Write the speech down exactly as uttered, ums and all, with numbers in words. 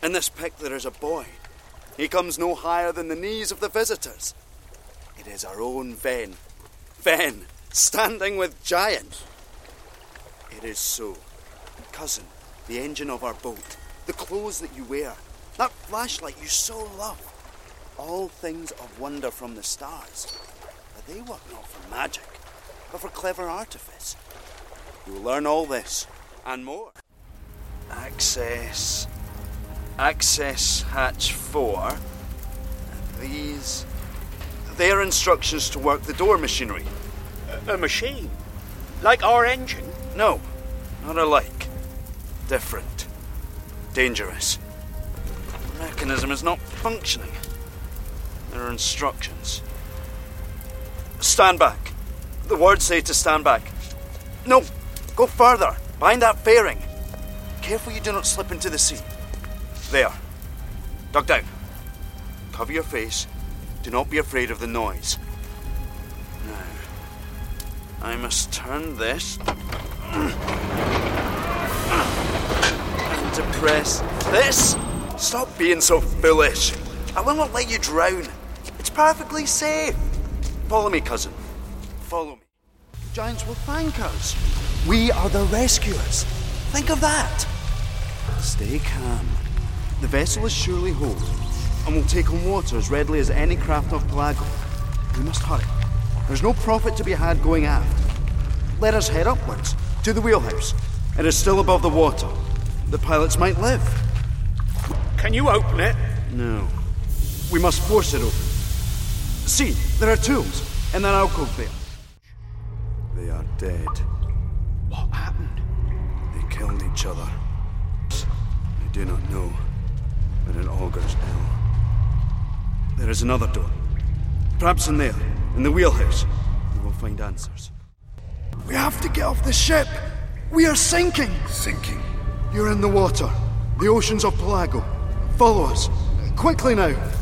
In this pic there is a boy. He comes no higher than the knees of the visitors. It is our own Ven. Ven, standing with giants. It is so. Cousin, the engine of our boat, the clothes that you wear, that flashlight you so love, all things of wonder from the stars. But they work not for magic, but for clever artifice. You will learn all this, and more. Access... Access hatch four. And these... They are instructions to work the door machinery. A, a machine? Like our engine? No, not alike. Different. Dangerous. The mechanism is not functioning. There are instructions. Stand back. The words say to stand back. No, go further. Behind that fairing. Careful you do not slip into the sea. There. Duck down. Cover your face. Do not be afraid of the noise. Now, I must turn this and depress this. Stop being so foolish. I will not let you drown. It's perfectly safe. Follow me, cousin. Follow me. Giants will thank us. We are the rescuers. Think of that. Stay calm. The vessel is surely whole, and will take on water as readily as any craft of Pelago. We must hurry. There's no profit to be had going aft. Let us head upwards, to the wheelhouse. It is still above the water. The pilots might live. Can you open it? No. We must force it open. See, there are tools in that alcove there. They are dead. What happened? They killed each other. I do not know, but it augurs ill. There is another door. Perhaps in there, in the wheelhouse. We will find answers. We have to get off the ship. We are sinking. Sinking? You're in the water. The oceans of Pelago. Follow us. Quickly now.